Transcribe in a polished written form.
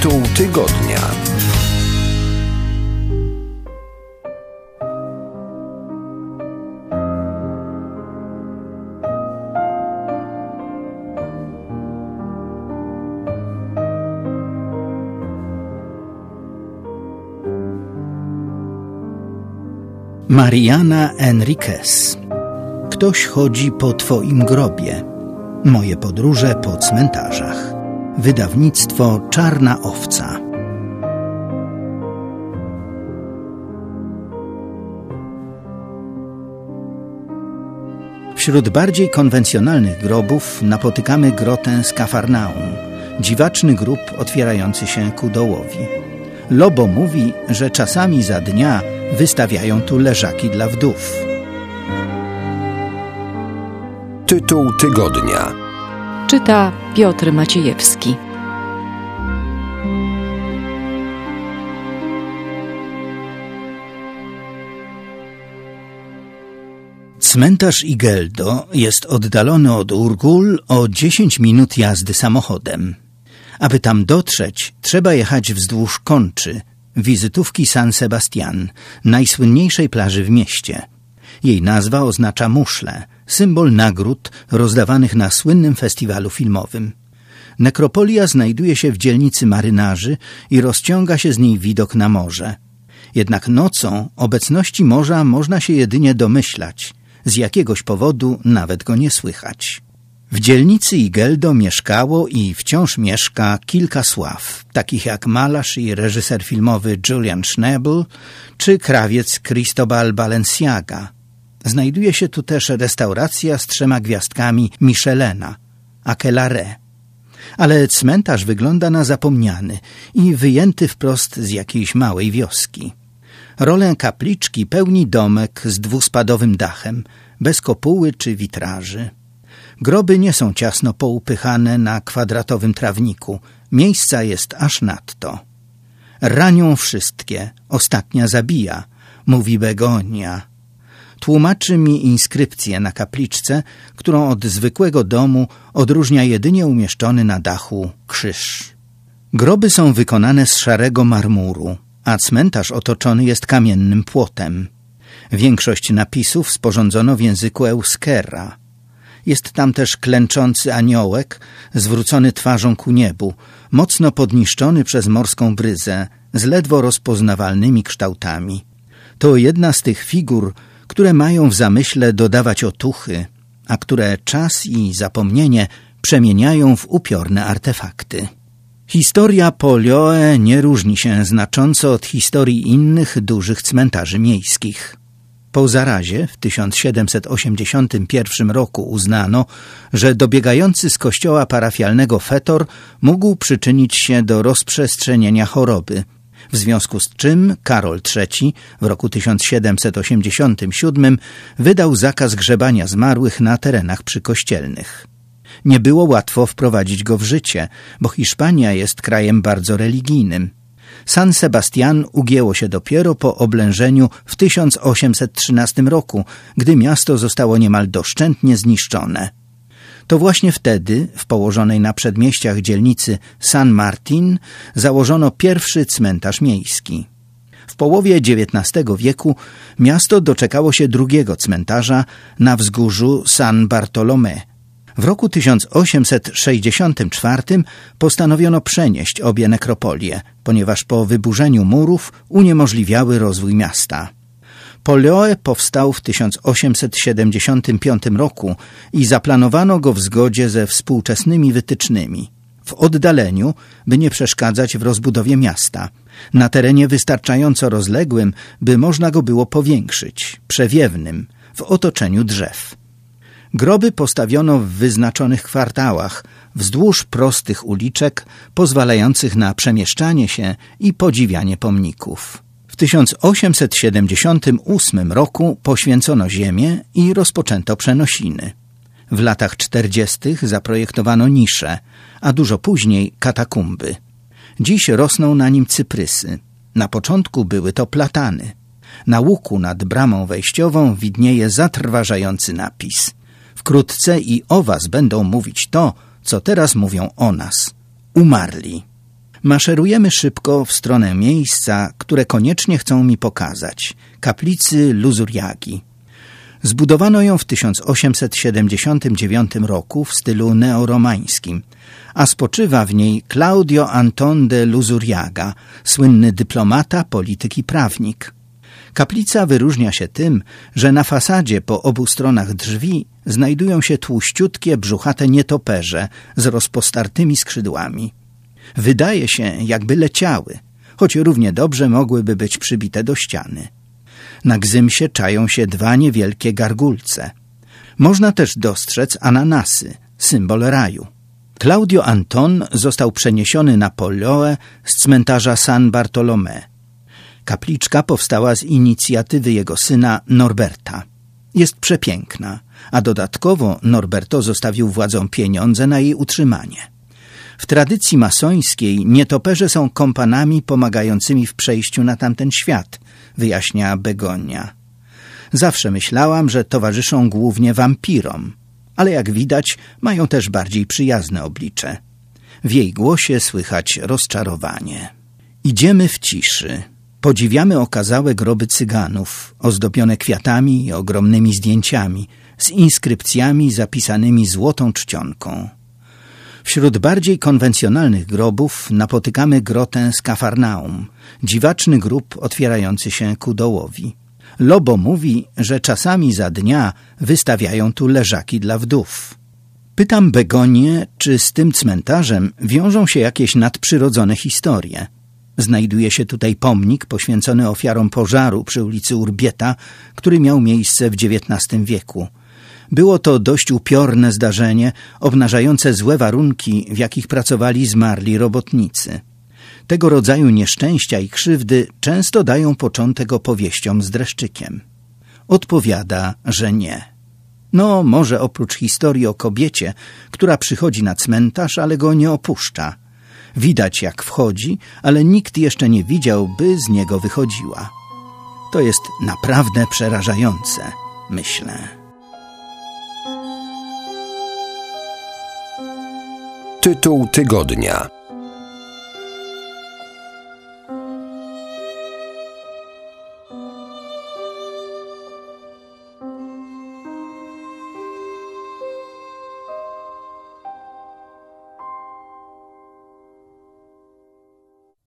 Tytuł tygodnia. Mariana Enriquez. Ktoś chodzi po twoim grobie. Moje podróże po cmentarzach. Wydawnictwo Czarna Owca. Wśród bardziej konwencjonalnych grobów napotykamy grotę z Kafarnaum, dziwaczny grób otwierający się ku dołowi. Lobo mówi, że czasami za dnia wystawiają tu leżaki dla wdów. Tytuł tygodnia. Czyta Piotr Maciejewski. Cmentarz Igeldo jest oddalony od Urgul o 10 minut jazdy samochodem. Aby tam dotrzeć, trzeba jechać wzdłuż Conczy, wizytówki San Sebastián, najsłynniejszej plaży w mieście. Jej nazwa oznacza muszlę, symbol nagród rozdawanych na słynnym festiwalu filmowym. Nekropolia znajduje się w dzielnicy marynarzy i rozciąga się z niej widok na morze. Jednak nocą obecności morza można się jedynie domyślać, z jakiegoś powodu nawet go nie słychać. W dzielnicy Igeldo mieszkało i wciąż mieszka kilka sław, takich jak malarz i reżyser filmowy Julian Schnabel czy krawiec Cristobal Balenciaga. Znajduje się tu też restauracja z 3 gwiazdkami Michelena, Aquelarre. Ale cmentarz wygląda na zapomniany i wyjęty wprost z jakiejś małej wioski. Rolę kapliczki pełni domek z 2-spadowym dachem, bez kopuły czy witraży. Groby nie są ciasno poupychane na kwadratowym trawniku. Miejsca jest aż nadto. Ranią wszystkie, ostatnia zabija, mówi Begonia. Tłumaczy mi inskrypcję na kapliczce, którą od zwykłego domu odróżnia jedynie umieszczony na dachu krzyż. Groby są wykonane z szarego marmuru, a cmentarz otoczony jest kamiennym płotem. Większość napisów sporządzono w języku euskera. Jest tam też klęczący aniołek, zwrócony twarzą ku niebu, mocno podniszczony przez morską bryzę, z ledwo rozpoznawalnymi kształtami. To jedna z tych figur, które mają w zamyśle dodawać otuchy, a które czas i zapomnienie przemieniają w upiorne artefakty. Historia Polioe nie różni się znacząco od historii innych dużych cmentarzy miejskich. Po zarazie w 1781 roku uznano, że dobiegający z kościoła parafialnego fetor mógł przyczynić się do rozprzestrzenienia choroby, w związku z czym Karol III w roku 1787 wydał zakaz grzebania zmarłych na terenach przykościelnych. Nie było łatwo wprowadzić go w życie, bo Hiszpania jest krajem bardzo religijnym. San Sebastián ugięło się dopiero po oblężeniu w 1813 roku, gdy miasto zostało niemal doszczętnie zniszczone. To właśnie wtedy, w położonej na przedmieściach dzielnicy San Martín, założono pierwszy cmentarz miejski. W połowie XIX wieku miasto doczekało się drugiego cmentarza na wzgórzu San Bartolomé. W roku 1864 postanowiono przenieść obie nekropolie, ponieważ po wyburzeniu murów uniemożliwiały rozwój miasta. Polioe powstał w 1875 roku i zaplanowano go w zgodzie ze współczesnymi wytycznymi. W oddaleniu, by nie przeszkadzać w rozbudowie miasta. Na terenie wystarczająco rozległym, by można go było powiększyć, przewiewnym, w otoczeniu drzew. Groby postawiono w wyznaczonych kwartałach, wzdłuż prostych uliczek, pozwalających na przemieszczanie się i podziwianie pomników. W 1878 roku poświęcono ziemię i rozpoczęto przenosiny. W latach 40. zaprojektowano nisze, a dużo później katakumby. Dziś rosną na nim cyprysy. Na początku były to platany. Na łuku nad bramą wejściową widnieje zatrważający napis: wkrótce i o was będą mówić to, co teraz mówią o nas. Umarli. Maszerujemy szybko w stronę miejsca, które koniecznie chcą mi pokazać – kaplicy Luzuriagi. Zbudowano ją w 1879 roku w stylu neoromańskim, a spoczywa w niej Claudio Anton de Luzuriaga, słynny dyplomata, polityk i prawnik. Kaplica wyróżnia się tym, że na fasadzie po obu stronach drzwi znajdują się tłuściutkie, brzuchate nietoperze z rozpostartymi skrzydłami. Wydaje się, jakby leciały, choć równie dobrze mogłyby być przybite do ściany. Na gzymsie czają się dwa niewielkie gargulce. Można też dostrzec ananasy, symbol raju. Claudio Anton został przeniesiony na Polloe z cmentarza San Bartolomé. Kapliczka powstała z inicjatywy jego syna Norberta. Jest przepiękna, a dodatkowo Norberto zostawił władzom pieniądze na jej utrzymanie. W tradycji masońskiej nietoperze są kompanami pomagającymi w przejściu na tamten świat, wyjaśnia Begonia. Zawsze myślałam, że towarzyszą głównie wampirom, ale jak widać mają też bardziej przyjazne oblicze. W jej głosie słychać rozczarowanie. Idziemy w ciszy. Podziwiamy okazałe groby Cyganów, ozdobione kwiatami i ogromnymi zdjęciami, z inskrypcjami zapisanymi złotą czcionką. Wśród bardziej konwencjonalnych grobów napotykamy grotę z Kafarnaum, dziwaczny grób otwierający się ku dołowi. Lobo mówi, że czasami za dnia wystawiają tu leżaki dla wdów. Pytam Begonię, czy z tym cmentarzem wiążą się jakieś nadprzyrodzone historie. Znajduje się tutaj pomnik poświęcony ofiarom pożaru przy ulicy Urbieta, który miał miejsce w XIX wieku. Było to dość upiorne zdarzenie, obnażające złe warunki, w jakich pracowali zmarli robotnicy. Tego rodzaju nieszczęścia i krzywdy często dają początek opowieściom z dreszczykiem. Odpowiada, że nie. No, może oprócz historii o kobiecie, która przychodzi na cmentarz, ale go nie opuszcza. Widać, jak wchodzi, ale nikt jeszcze nie widział, by z niego wychodziła. To jest naprawdę przerażające, myślę. Tytuł tygodnia.